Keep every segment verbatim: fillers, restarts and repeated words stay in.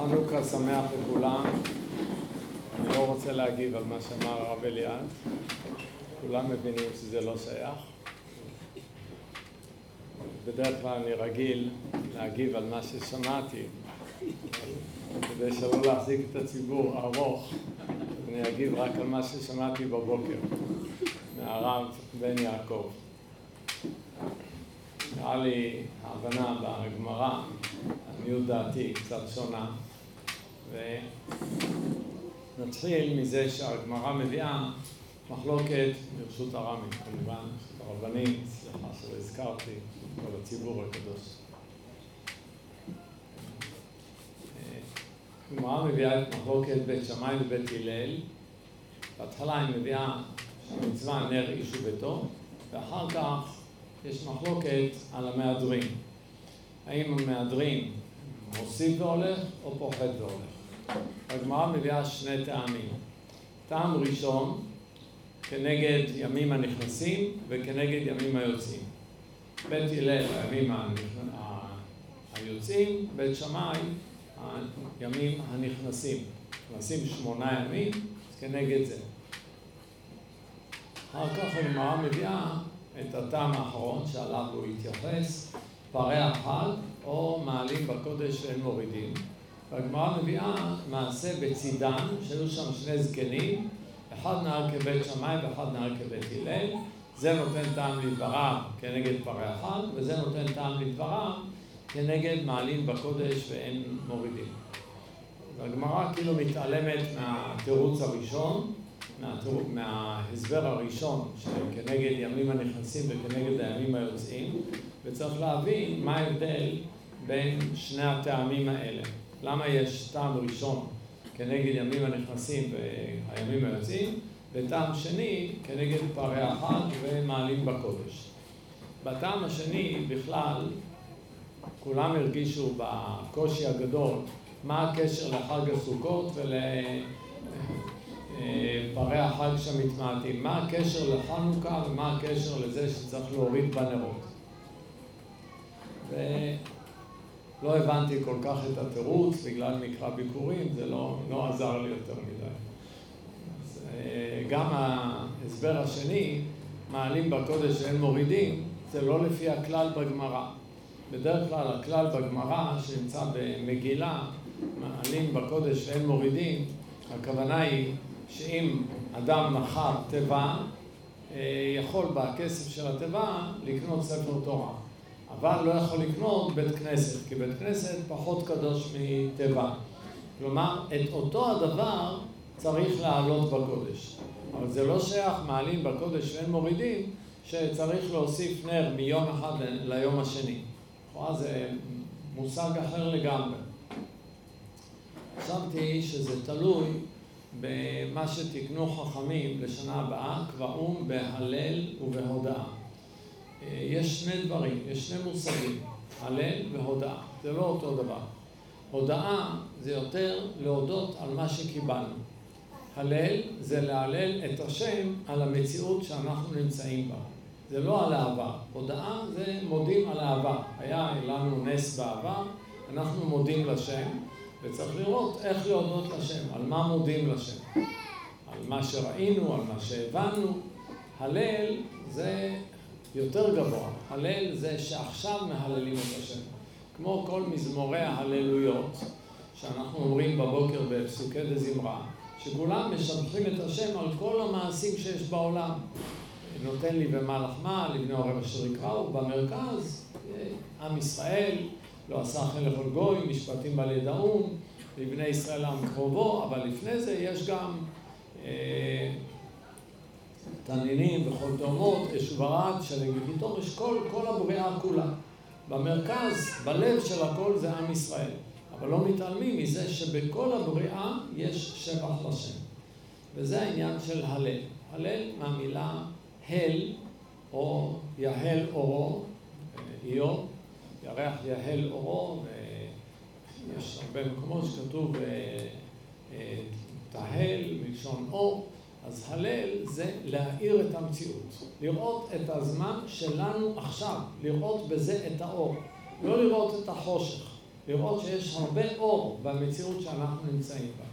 חנוכה שמח לכולם. אני לא רוצה להגיב על מה שאמר הרב אליעד. כולם מבינים שזה לא שייך. בדרך כלל אני רגיל להגיב על מה ששמעתי. כדי שלא להחזיק את הציבור ארוך, אני אגיב רק על מה ששמעתי בבוקר מהרב בן יעקב. נראה לי ההבנה בגמרא, עניות דעתי קצת שונה, ונתחיל מזה שהגמרא מביאה מחלוקת ברשות הרמים, כמובן, הרבנים, סליחה שלא הזכרתי, כל הציבור הקדוש. הגמרא מביאה את מחלוקת בית שמאי ובית הלל. בהתחלה היא מביאה שהמצווה נר איש וביתו, ואחר כך יש מחלוקת על המהדרין. האם המהדרין מוסיף והולך או פוחת והולך? הגמרא מביאה שני טעמים. טעם ראשון, כנגד ימים הנכנסים וכנגד ימים היוצאים. בית הלל הימים היוצאים, בית שמאי הימים הנכנסים. נכנסים שמונה ימים, כנגד זה. אחר כך הגמרא מביאה את הטעם האחרון שעליו הוא התייחס, פרי החג או מעלים בקודש ואין מורידים. והגמרא מביאה מעשה בצידן, שהיו שם שני זקנים, אחד נהג כבית שמאי ואחד נהג כבית הלל. זה נותן טעם לדבריו כנגד פרי החג, וזה נותן טעם לדבריו כנגד מעלים בקודש ואין מורידים. והגמרא כאילו מתעלמת מהתירוץ הראשון, מהתירוץ, מההסבר הראשון שכנגד ימים הנכנסים וכנגד הימים היוצאים, וצריך להבין מה ההבדל בין שני הטעמים האלה. למה יש טעם ראשון כנגד ימים הנכנסים והימים היוצאים, וטעם שני כנגד פרי החג ומעלים בקודש. בטעם השני בכלל כולם הרגישו בקושי הגדול מה הקשר לחג הסוכות ולפרי החג שמתמעטים, מה הקשר לחנוכה ומה הקשר לזה שצריך להוריד בנרות. ולא הבנתי כל כך את התירוץ בגלל מקרא ביקורים, זה לא, לא עזר לי יותר מדי. אז, גם ההסבר השני, מעלים בקודש ואין מורידים, זה לא לפי הכלל בגמרא. בדרך כלל הכלל בגמרא שנמצא במגילה, מעלים בקודש ואין מורידים, הכוונה היא שאם אדם מכר תיבה, יכול בכסף של התיבה לקנות ספר תורה. אבל לא יכול לקנות בית כנסת, כי בית כנסת פחות קדוש מתיבה. כלומר, את אותו הדבר צריך לעלות בקודש. אבל זה לא שייך מעלים בקודש ואין מורידים, שצריך להוסיף נר מיום אחד ליום השני. זה מושג אחר לגמרי. חשבתי שזה תלוי במה שתקנו חכמים לשנה הבאה, קבעום בהלל ובהודאה. יש שני דברים, יש שני מושגים, הלל והודאה. זה לא אותו דבר. הודאה זה יותר להודות על מה שקיבלנו. הלל זה להלל את השם על המציאות שאנחנו נמצאים בה. זה לא על העבר. הודאה זה מודים על העבר. היה לנו נס בעבר, אנחנו מודים לשם, וצריך לראות איך להודות לשם, על מה מודים לשם. על מה שראינו, על מה שהבנו. הלל זה יותר גבוה. הלל זה שעכשיו מהללים את השם. כמו כל מזמורי ההללויות, שאנחנו אומרים בבוקר בפסוקי דזמרה, שכולם משבחים את השם על כל המעשים שיש בעולם. נותן לי ומה לחמה, לבני עורב אשר יקראו, במרכז, עם ישראל, לא עשה חן לכל גוי, משפטים בעלי דאום, לבני ישראל עם קרובו, אבל לפני זה יש גם אה, תנינים וכל תאומות, אש וברד, שלג וקיטור, יש כל, כל הבריאה כולה. במרכז, בלב של הכל זה עם ישראל. אבל לא מתעלמים מזה שבכל הבריאה יש שבח לשם. וזה העניין של הלל. הלל מהמילה הל, או יהל אורו, איוב, ירח יהל אורו, ויש הרבה מקומות שכתוב תהל, מלשון אור. אז הלל זה להאיר את המציאות, לראות את הזמן שלנו עכשיו, לראות בזה את האור, לא לראות את החושך. לראות שיש הרבה אור במציאות שאנחנו נמצאים בה.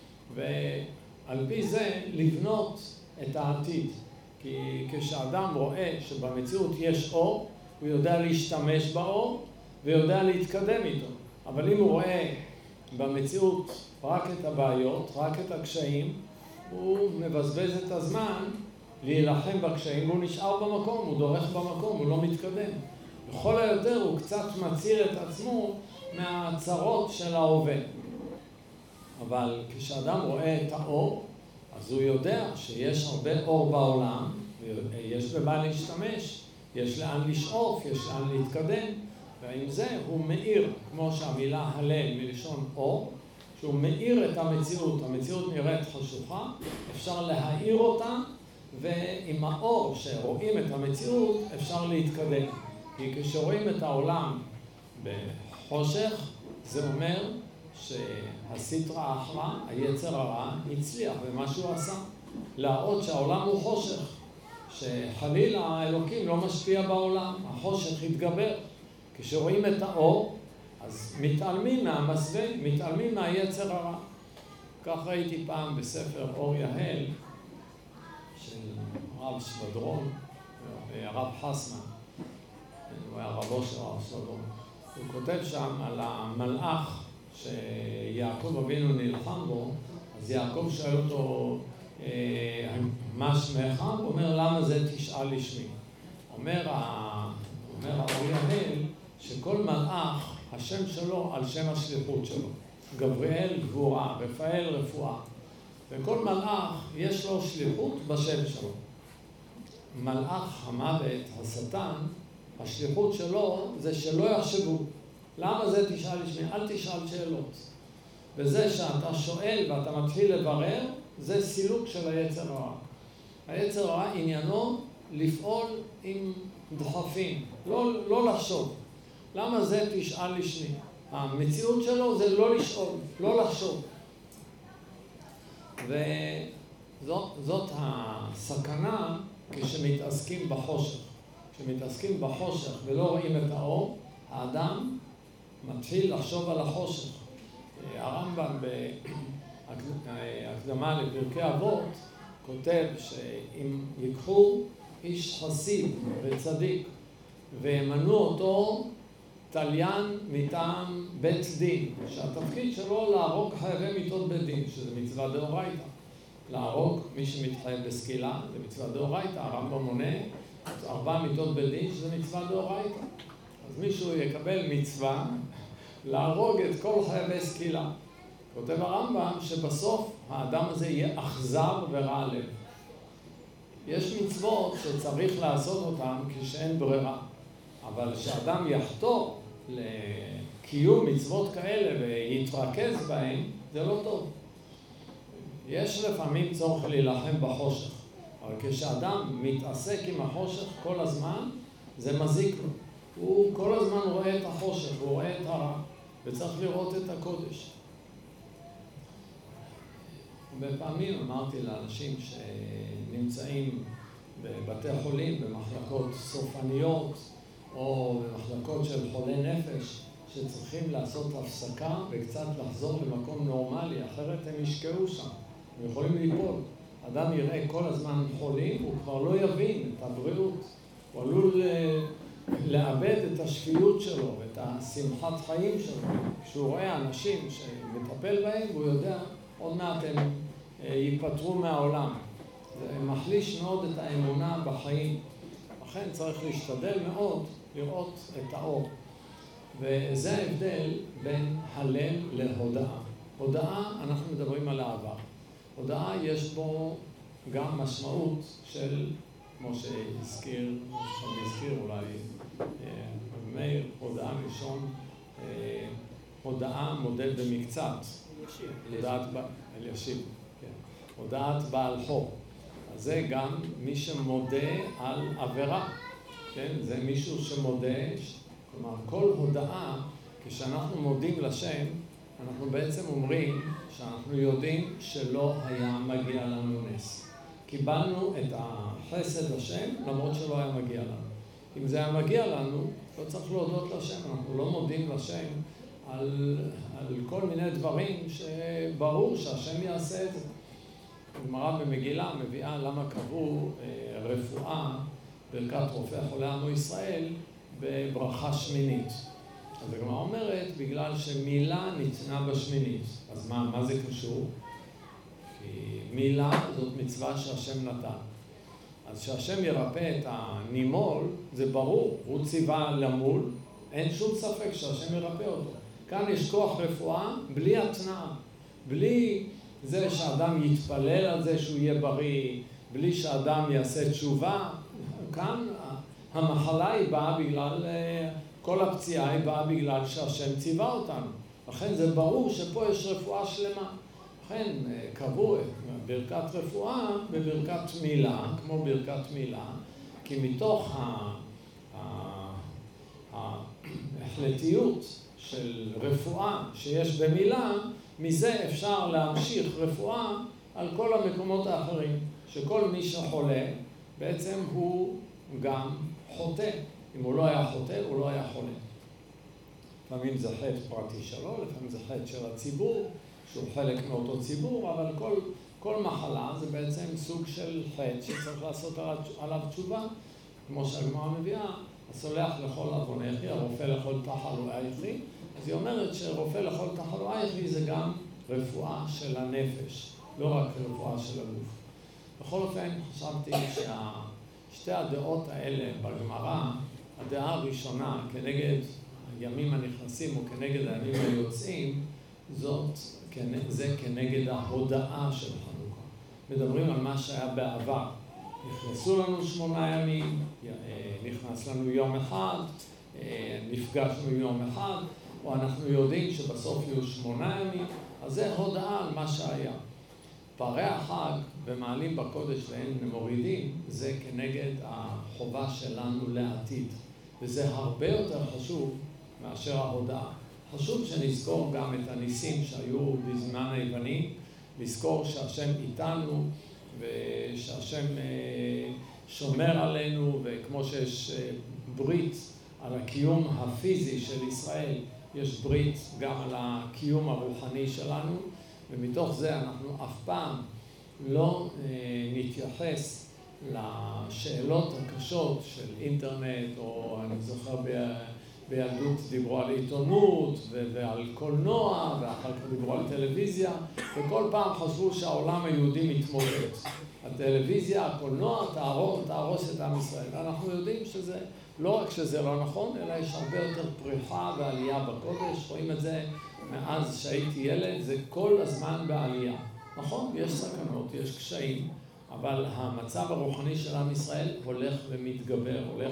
ועל פי זה לבנות את העתיד. כי כשאדם רואה שבמציאות יש אור, הוא יודע להשתמש באור ויודע להתקדם איתו. אבל אם הוא רואה במציאות רק את הבעיות, רק את הקשיים, הוא מבזבז את הזמן להילחם בקשיים, והוא נשאר במקום, הוא דורך במקום, הוא לא מתקדם. בכל היותר הוא קצת מציר את עצמו מהצרות של ההווה. אבל כשאדם רואה את האור, אז הוא יודע שיש הרבה אור בעולם, יש במה להשתמש, יש לאן לשאוף, יש לאן להתקדם, ועם זה הוא מאיר, כמו שהמילה הלל מלשון אור, שהוא מאיר את המציאות, המציאות נראית חשוכה, אפשר להאיר אותה, ועם האור שרואים את המציאות אפשר להתקדם. כי כשרואים את העולם בחושך, זה אומר שהסטרא אחרא, היצר הרע, הצליח במה שהוא עשה. להראות שהעולם הוא חושך, שחלילה האלוקים לא משפיע בעולם, החושך יתגבר. כשרואים את האור, אז מתעלמים מהמסווה, מתעלמים מהיצר הרע. כך ראיתי פעם בספר אור יהל, של הרב שבדרון, הרב חסמן, הוא היה רבו של הרב שבדרון. הוא כותב שם על המלאך שיעקב אבינו נלחם בו, אז יעקב שואל אותו, מה שמך? הוא אומר, למה זה תשאל לשמי? אומר האור יהל שכל מלאך, השם שלו על שם השליחות שלו. גבריאל גבורה, רפאל רפואה. וכל מלאך יש לו שליחות בשם שלו. מלאך המוות, השטן, השליחות שלו זה שלא יחשבו. למה זה תשאל לשמי? אל תשאל שאלות. וזה שאתה שואל ואתה מתחיל לברר, זה סילוק של היצר הרע. היצר הרע עניינו לפעול עם דחפים, לא, לא לחשוב. למה זה תשאל לשמי? המציאות שלו זה לא לשאול, לא לחשוב. וזאת הסכנה כשמתעסקים בחושך. כשמתעסקים בחושך ולא רואים את האור, האדם מתחיל לחשוב על החושך. הרמב"ם בהקדמה לפרקי אבות כותב שאם ייקחו איש חסיד וצדיק וימנו אותו תליין מטעם בית דין, שהתפקיד שלו להרוג חייבי מיתות בית דין, שזה מצווה דאורייתא. להרוג מי שמתחייב בסקילה, זה מצווה דאורייתא. הרמב"ם מונה ארבע מיתות בית דין, שזה מצווה דאורייתא. אז מישהו יקבל מצווה להרוג את כל חייבי סקילה. כותב הרמב"ם שבסוף האדם הזה יהיה אכזר ורע לב. יש מצוות שצריך לעשות אותן כשאין ברירה, אבל כשאדם יחתור לקיום מצוות כאלה ויתרכז בהן, זה לא טוב. יש לפעמים צורך להילחם בחושך, אבל כשאדם מתעסק עם החושך כל הזמן, זה מזיק לו. הוא כל הזמן רואה את החושך, הוא רואה את הרע, וצריך לראות את הקודש. בפעמים אמרתי לאנשים שנמצאים בבתי חולים, במחלקות סופניות, או במחלקות של חולי נפש, שצריכים לעשות הפסקה וקצת לחזור למקום נורמלי, אחרת הם ישקעו שם, הם יכולים ליפול. אדם יראה כל הזמן חולים, הוא כבר לא יבין את הבריאות, הוא עלול לאבד את השפיות שלו, את השמחת חיים שלו. כשהוא רואה אנשים שמטפל בהם, הוא יודע, עוד מעט הם ייפטרו מהעולם. זה מחליש מאוד את האמונה בחיים. לכן צריך להשתדל מאוד לראות את האור. וזה ההבדל בין הלל להודאה. הודאה, אנחנו מדברים על העבר. הודאה יש בו גם משמעות של, כמו שהזכיר, כמו שהזכיר אולי מאיר, הודאה מלשון, הודאה מודד במקצת. הודאת אלישיב, כן. הודאת בעל חוב. אז זה גם מי שמודה על עבירה, כן? זה מישהו שמודה, כלומר כל הודאה, כשאנחנו מודים לשם, אנחנו בעצם אומרים שאנחנו יודעים שלא היה מגיע לנו נס. קיבלנו את החסד השם למרות שלא היה מגיע לנו. אם זה היה מגיע לנו, לא צריך להודות לשם, אנחנו לא מודים לשם על, על כל מיני דברים שברור שהשם יעשה את זה. הגמרא במגילה מביאה למה קבעו רפואה ברכת רופא חולי עמו ישראל בברכה שמינית. אז הגמרא אומרת, בגלל שמילה ניתנה בשמינית. אז מה, מה זה קשור? כי מילה זאת מצווה שהשם נתן. אז שהשם ירפא את הנימול, זה ברור, הוא ציווה למול, אין שום ספק שהשם ירפא אותו. כאן יש כוח רפואה בלי התנאה, בלי זה שאדם יתפלל על זה שהוא יהיה בריא, בלי שאדם יעשה תשובה. כאן המחלה היא באה בגלל, כל הפציעה היא באה בגלל שהשם ציווה אותנו. לכן זה ברור שפה יש רפואה שלמה. לכן קבעו את ברכת רפואה בברכת מילה, כמו ברכת מילה, כי מתוך ההחלטיות של רפואה שיש במילה, מזה אפשר להמשיך רפואה על כל המקומות האחרים, שכל מי שחולה בעצם הוא גם חוטא. אם הוא לא היה חוטא, הוא לא היה חולה. לפעמים זה חטא פרטי שלו, לפעמים זה חטא של הציבור, שהוא חלק מאותו ציבור, אבל כל, כל מחלה זה בעצם סוג של חטא שצריך לעשות עליו תשובה, כמו שהגמרא מביאה, הסולח לכל עוונך, הרופא לכל תחלואייך. אז היא אומרת שרופא לכל תחלואייך זה גם רפואה של הנפש, לא רק רפואה של הגוף. בכל אופן, חשבתי ששתי הדעות האלה בגמרא, הדעה הראשונה כנגד הימים הנכנסים או כנגד הימים היוצאים, זאת, זה כנגד ההודעה של חנוכה. מדברים על מה שהיה בעבר. נכנסו לנו שמונה ימים, נכנס לנו יום אחד, נפגשנו יום אחד, או אנחנו יודעים שבסוף יהיו שמונה ימים, אז זה הודעה על מה שהיה. פערי החג במעלים בקודש ואין מורידים, זה כנגד החובה שלנו לעתיד. וזה הרבה יותר חשוב מאשר ההודעה. חשוב שנזכור גם את הניסים שהיו בזמן היוונים, לזכור שהשם איתנו ושהשם שומר עלינו, וכמו שיש ברית על הקיום הפיזי של ישראל, יש ברית גם על הקיום הרוחני שלנו, ומתוך זה אנחנו אף פעם לא נתייחס לשאלות הקשות של אינטרנט, או אני זוכר בילדות דיברו על עיתונות ועל קולנוע, ואחר כך דיברו על טלוויזיה, וכל פעם חשבו שהעולם היהודי מתמוטט. הטלוויזיה, הקולנוע, תהרוס, תהרוס את עם ישראל. ואנחנו יודעים שזה, לא רק שזה לא נכון, אלא יש הרבה יותר פריחה ועלייה בקודש. רואים את זה מאז שהייתי ילד, זה כל הזמן בעלייה. נכון, יש סכנות, יש קשיים, אבל המצב הרוחני של עם ישראל הולך ומתגבר, הולך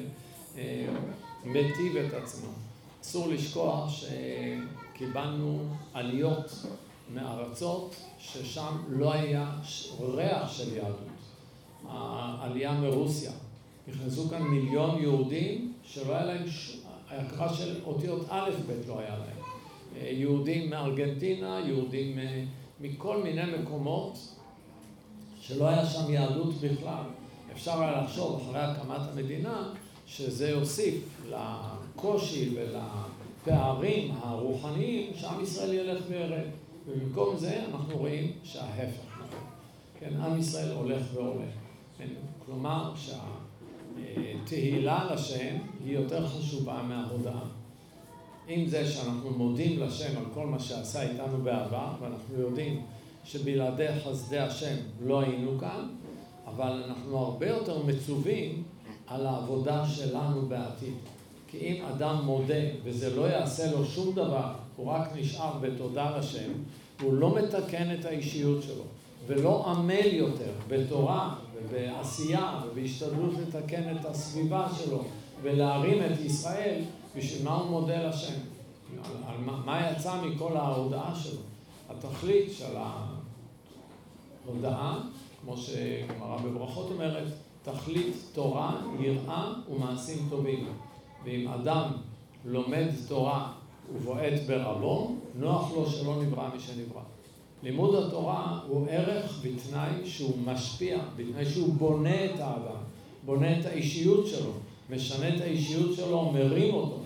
ומטיב את עצמו. אסור לשכוח שקיבלנו עליות מארצות ששם לא היה ריח של יהדות. העלייה מרוסיה. נכנסו כאן מיליון יהודים שלא היה להם, ההכרה של אותיות א' ב' לא היה להם. יהודים מארגנטינה, יהודים מכל מיני מקומות שלא היה שם יהדות בכלל. אפשר היה לחשוב אחרי הקמת המדינה שזה יוסיף לקושי ולפערים הרוחניים שעם ישראל ילך וירד. ובמקום זה אנחנו רואים שההפך נכון. כן, עם ישראל הולך והולך. כן, כלומר שהתהילה לשם היא יותר חשובה מההודעה. עם זה שאנחנו מודים לשם על כל מה שעשה איתנו בעבר, ואנחנו יודעים שבלעדי חסדי השם לא היינו כאן, אבל אנחנו הרבה יותר מצווים על העבודה שלנו בעתיד. כי אם אדם מודה וזה לא יעשה לו שום דבר, הוא רק נשאר בתודה לשם, הוא לא מתקן את האישיות שלו, ולא עמל יותר בתורה ובעשייה ובהשתדלות לתקן את הסביבה שלו ולהרים את ישראל, בשביל מה הוא מודה לשם? על, על מה, מה יצא מכל ההודעה שלו? התכלית של ההודעה, כמו שגמרא בברכות אומרת, תכלית תורה, יראה ומעשים טובים. ואם אדם לומד תורה ובועט ברבו, נוח לו שלא נברא מי שנברא. לימוד התורה הוא ערך בתנאי שהוא משפיע, בתנאי שהוא בונה את האדם, בונה את האישיות שלו, משנה את האישיות שלו, מרים אותו.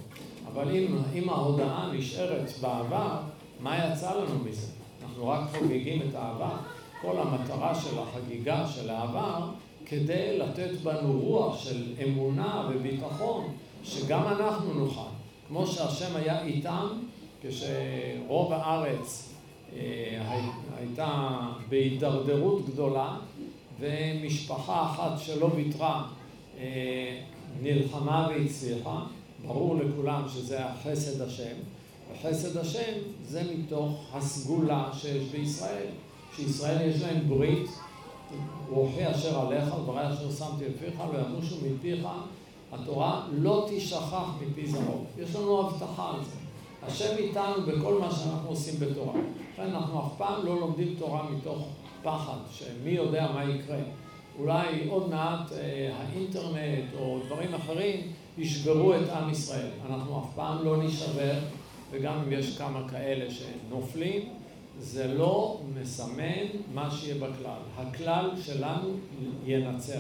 אבל אם, אם ההודעה נשארת בעבר, מה יצא לנו מזה? אנחנו רק חוגגים את העבר. כל המטרה של החגיגה של העבר, כדי לתת בנו רוח של אמונה וביטחון, שגם אנחנו נוכל. כמו שהשם היה איתם, כשרוב הארץ אה, הייתה בהידרדרות גדולה, ומשפחה אחת שלא ויתרה אה, נלחמה והצליחה, ברור לכולם שזה החסד השם, וחסד השם זה מתוך הסגולה שיש בישראל, שישראל יש להם ברית, רוחי אשר עליך וברי אשר שמתי לפיך לא ימושו מפיך, התורה לא תשכח מפי זרעו. יש לנו הבטחה על זה. השם איתנו בכל מה שאנחנו עושים בתורה. לכן אנחנו אף פעם לא לומדים תורה מתוך פחד, שמי יודע מה יקרה. אולי עוד מעט אה, האינטרנט או דברים אחרים ישברו את עם ישראל. אנחנו אף פעם לא נשבר, וגם אם יש כמה כאלה שנופלים, זה לא מסמן מה שיהיה בכלל. הכלל שלנו ינצח.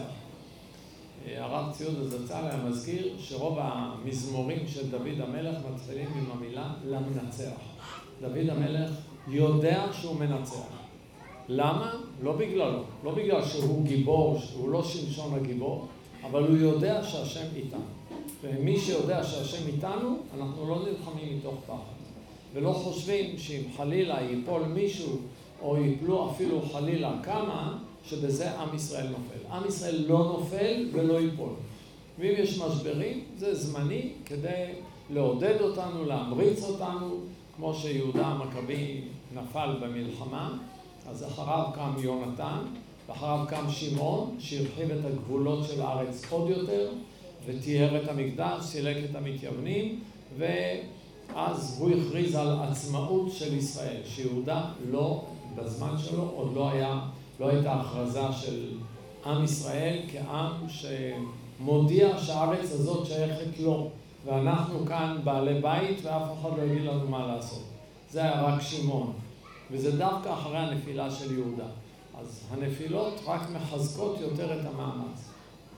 הרב ציודה זצ"ל היה מזכיר שרוב המזמורים של דוד המלך מתחילים עם המילה למנצח. דוד המלך יודע שהוא מנצח. למה? לא בגללו. לא בגלל שהוא גיבור, הוא לא שמשון הגיבור, אבל הוא יודע שהשם איתנו. ומי שיודע שהשם איתנו, אנחנו לא נלחמים מתוך פחד. ולא חושבים שאם חלילה ייפול מישהו, או ייפלו אפילו חלילה כמה, שבזה עם ישראל נופל. עם ישראל לא נופל ולא ייפול. ואם יש משברים, זה זמני כדי לעודד אותנו, להמריץ אותנו, כמו שיהודה המכבי נפל במלחמה, אז אחריו קם יונתן, ואחריו קם שמעון, שהרחיב את הגבולות של הארץ עוד יותר, וטיהר את המקדש, סילק את המתייוונים, ואז הוא הכריז על עצמאות של ישראל, שיהודה לא, בזמן שלו, עוד לא היה, לא הייתה הכרזה של עם ישראל כעם שמודיע שהארץ הזאת שייכת לו, ואנחנו כאן בעלי בית ואף אחד לא יגיד לנו מה לעשות. זה היה רק שמעון, וזה דווקא אחרי הנפילה של יהודה. אז הנפילות רק מחזקות יותר את המאמץ.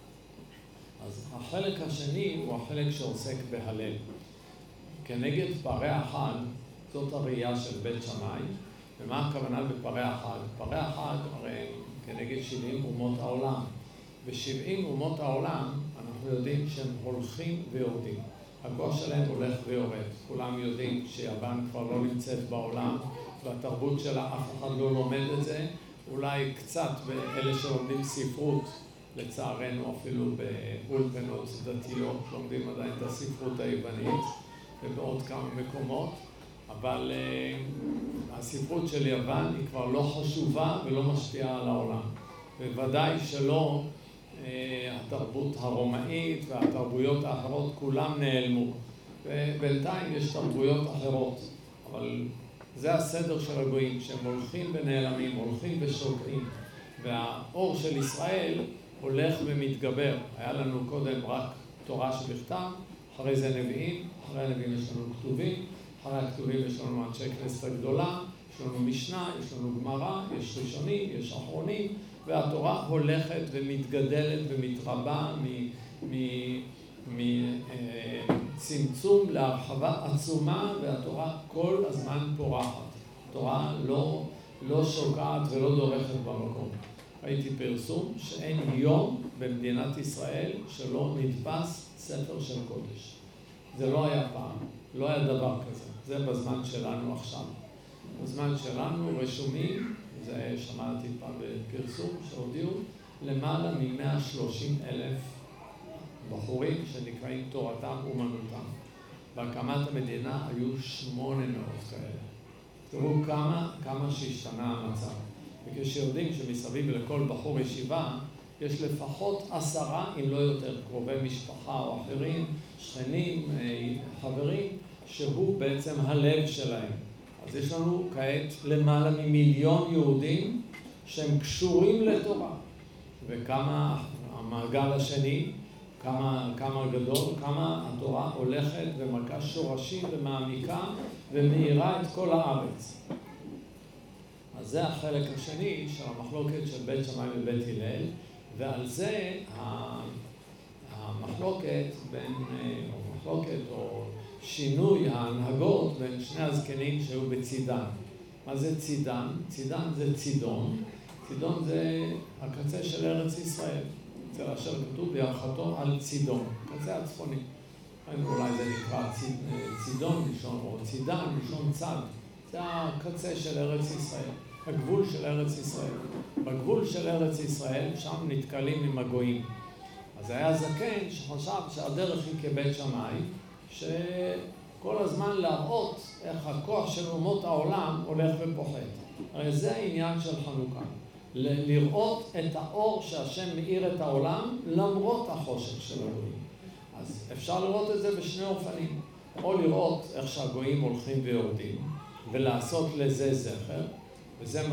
אז החלק השני הוא החלק שעוסק בהלל. כנגד פרי החג, זאת הראייה של בית שמאי. ומה הכוונה בפרי החג? פרי החג הרי כנגד שבעים אומות העולם. ב-שבעים אומות העולם אנחנו יודעים שהם הולכים ויורדים. הכוח שלהם הולך ויורד. כולם יודעים שיוון כבר לא נמצאת בעולם, והתרבות שלה אף אחד לא לומד את זה. אולי קצת באלה שלומדים ספרות, לצערנו אפילו באולפנות דתיות, לומדים עדיין את הספרות היוונית, ובעוד כמה מקומות. אבל uh, הספרות של יוון היא כבר לא חשובה ולא משפיעה על העולם. בוודאי שלא uh, התרבות הרומאית והתרבויות האחרות כולם נעלמו. ובינתיים יש תרבויות אחרות. אבל זה הסדר של הגויים, שהם הולכים ונעלמים, הולכים ושוקעים. והאור של ישראל הולך ומתגבר. היה לנו קודם רק תורה שבכתב, אחרי זה נביאים, אחרי הנביאים יש לנו כתובים, אחרי הכתובים יש לנו אנשי כנסת הגדולה, יש לנו משנה, יש לנו גמרא, יש ראשונים, יש אחרונים, והתורה הולכת ומתגדלת ומתרבה מצמצום להרחבה עצומה, והתורה כל הזמן פורחת. התורה לא, לא שוקעת ולא דורכת במקום. ראיתי פרסום שאין יום במדינת ישראל שלא נדפס ספר של קודש. זה לא היה פעם, לא היה דבר כזה. זה בזמן שלנו עכשיו. בזמן שלנו רשומים, זה שמעתי פעם בפרסום שהודיעו, למעלה מ-מאה ושלושים אלף בחורים שנקראים תורתם אומנותם. בהקמת המדינה היו שמונה מאות כאלה. תראו כמה, כמה שהשתנה המצב. וכשיודעים שמסביב לכל בחור ישיבה, יש לפחות עשרה, אם לא יותר, קרובי משפחה או אחרים, שכנים, חברים, שהוא בעצם הלב שלהם. אז יש לנו כעת למעלה ממיליון יהודים שהם קשורים לתורה. וכמה המעגל השני, כמה, כמה גדול, כמה התורה הולכת ומכה שורשים ומעמיקה ומאירה את כל הארץ. אז זה החלק השני של המחלוקת של בית שמאי ובית הלל, ועל זה המחלוקת בין, או מחלוקת או שינוי ההנהגות בין שני הזקנים שהיו בצידן. מה זה צידן? צידן זה צידון. צידון זה הקצה של ארץ ישראל. אצל אשר כתוב בירכתו על צידון, קצה הצפוני. אולי זה נקרא צידון ראשון, או צידן ראשון צד. זה הקצה של ארץ ישראל, הגבול של ארץ ישראל. בגבול של ארץ ישראל, שם נתקלים עם הגויים. אז היה זקן שחשב שהדרך היא כבית שמאי, שכל הזמן להראות איך הכוח של אומות העולם הולך ופוחת. הרי זה העניין של חנוכה. לראות את האור שהשם מאיר את העולם למרות החושך של הגויים. אז אפשר לראות את זה בשני אופנים. או לראות איך שהגויים הולכים ויורדים, ולעשות לזה זכר, וזה מה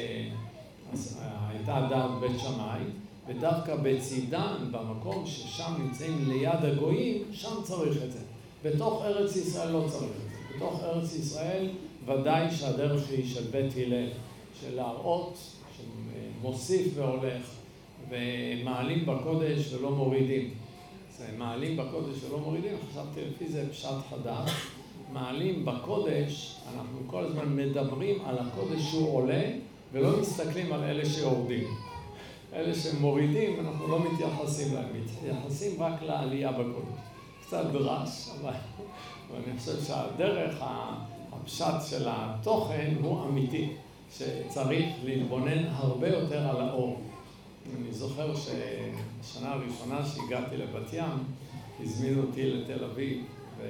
שהייתה דעת בית שמאי, ודווקא בצידן, במקום ששם נמצאים ליד הגויים, שם צריך את זה. בתוך ארץ ישראל לא צריך את זה. בתוך ארץ ישראל ודאי שהדרך היא של בית הלל, של להראות, שמוסיף והולך, ומעלים בקודש ולא מורידים. זה מעלים בקודש ולא מורידים, חשבתי לפי זה פשט חדש. מעלים בקודש, אנחנו כל הזמן מדברים על הקודש שהוא עולה, ולא מסתכלים על אלה שיורדים. אלה שמורידים, אנחנו לא מתייחסים להם, מתייחסים רק לעלייה בקודש. קצת דרש, אבל אני חושב שהדרך, הפשט של התוכן הוא אמיתי, שצריך להתבונן הרבה יותר על האור. אני זוכר שהשנה הראשונה שהגעתי לבת ים, הזמינו אותי לתל אביב,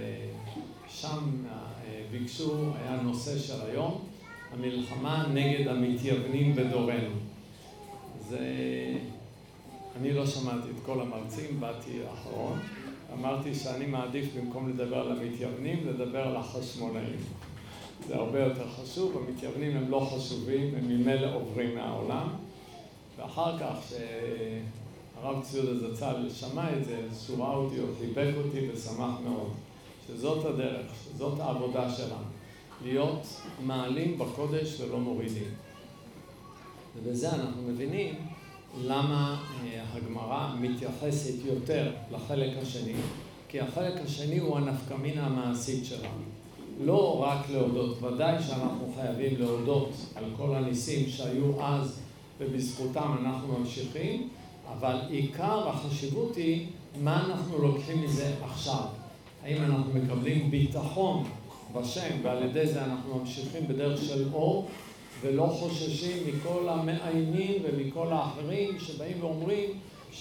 ושם ביקשו, היה נושא של היום, המלחמה נגד המתייוונים בדורנו. זה... אני לא שמעתי את כל המרצים, באתי האחרון. אמרתי שאני מעדיף במקום לדבר על המתייוונים, לדבר על החשמונאים. זה הרבה יותר חשוב, המתייוונים הם לא חשובים, הם ממילא עוברים מהעולם. ואחר כך שהרב ציודה זצ"ל שמע את זה, הוא ראה אותי או חיבק אותי ושמח מאוד. שזאת הדרך, שזאת העבודה שלנו. להיות מעלים בקודש ולא מורידים. ובזה אנחנו מבינים למה הגמרא מתייחסת יותר לחלק השני, כי החלק השני הוא הנפקמינה המעשית שלנו. לא רק להודות, ודאי שאנחנו חייבים להודות על כל הניסים שהיו אז ובזכותם אנחנו ממשיכים, אבל עיקר החשיבות היא מה אנחנו לוקחים מזה עכשיו. האם אנחנו מקבלים ביטחון בשם ועל ידי זה אנחנו ממשיכים בדרך של אור, ולא חוששים מכל המאיימים ומכל האחרים שבאים ואומרים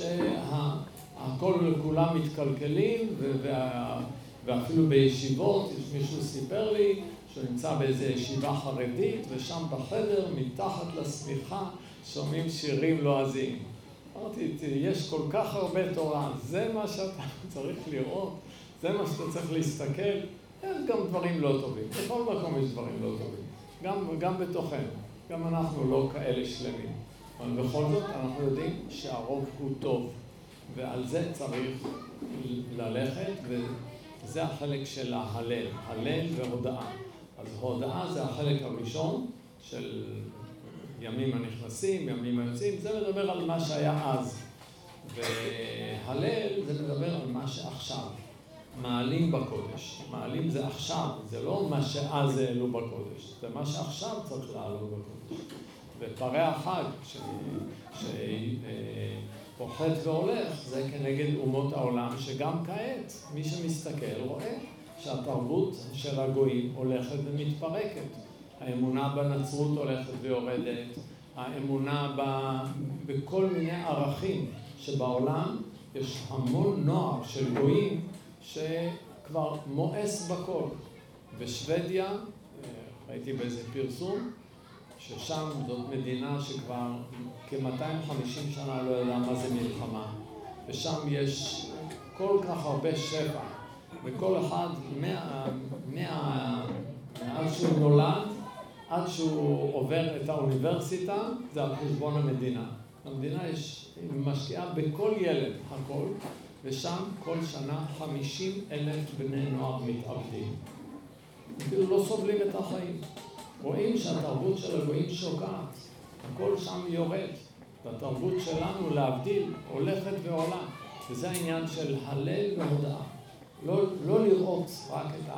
שהכל כולם מתקלקלים, ואפילו בישיבות, יש מישהו סיפר לי שנמצא באיזו ישיבה חרדית, ושם בחדר, מתחת לשמיכה, שומעים שירים לועזיים. אמרתי, יש כל כך הרבה תורה, זה מה שאתה צריך לראות, זה מה שאתה צריך להסתכל, יש גם דברים לא טובים, בכל מקום יש דברים לא טובים. גם, גם בתוכנו, גם אנחנו לא כאלה שלמים. אבל בכל זאת אנחנו יודעים שהרוב הוא טוב, ועל זה צריך ללכת, וזה החלק של ההלל, הלל והודאה. אז הודאה זה החלק הראשון של ימים הנכנסים, ימים היוצאים, זה מדבר על מה שהיה אז. והלל זה מדבר על מה שעכשיו. מעלים בקודש. מעלים זה עכשיו, זה לא מה שאז העלו בקודש, זה מה שעכשיו צריך לעלות בקודש. ופרי החג שפוחת והולך, זה כנגד אומות העולם, שגם כעת מי שמסתכל רואה שהתרבות של הגויים הולכת ומתפרקת. האמונה בנצרות הולכת ויורדת, האמונה בכל מיני ערכים שבעולם יש המון נוער של גויים שכבר מואס בכל. בשוודיה, ראיתי באיזה פרסום, ששם זאת מדינה שכבר כ-מאתיים וחמישים שנה לא ידעה מה זה מלחמה. ושם יש כל כך הרבה שפע, וכל אחד מה, מה, מאז שהוא נולד, עד שהוא עובר את האוניברסיטה, זה על חשבון המדינה. המדינה יש, משקיעה בכל ילד הכל, ושם כל שנה חמישים אלף בני נוער מתאבדים. כאילו לא סובלים את החיים. רואים שהתרבות של הגויים שוקעת, הכל שם יורד, והתרבות שלנו להבדיל הולכת ועולה, וזה העניין של הלל והודאה. לא, לא לראות רק את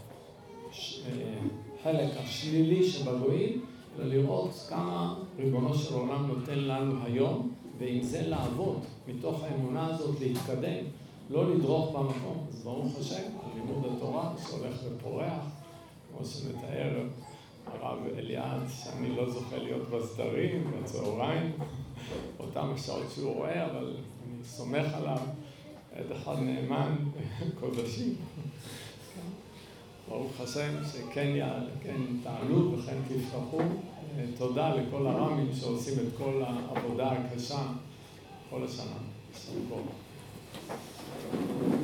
החלק השלילי שבגויים, אלא לראות כמה ריבונו של עולם נותן לנו היום, ועם זה לעבוד, מתוך האמונה הזאת להתקדם, לא לדרוך במקום. אז ברוך השם, על לימוד התורה שהולך ופורח, כמו שמתאר הרב אליעד, שאני לא זוכה להיות בסדרים, בצהריים, אותם השעות שהוא רואה, אבל אני סומך עליו, עד אחד נאמן, קודשים. ברוך השם, שכן יעל, כן תעלו וכן תפתחו. תודה לכל הרמים שעושים את כל העבודה הקשה כל השנה.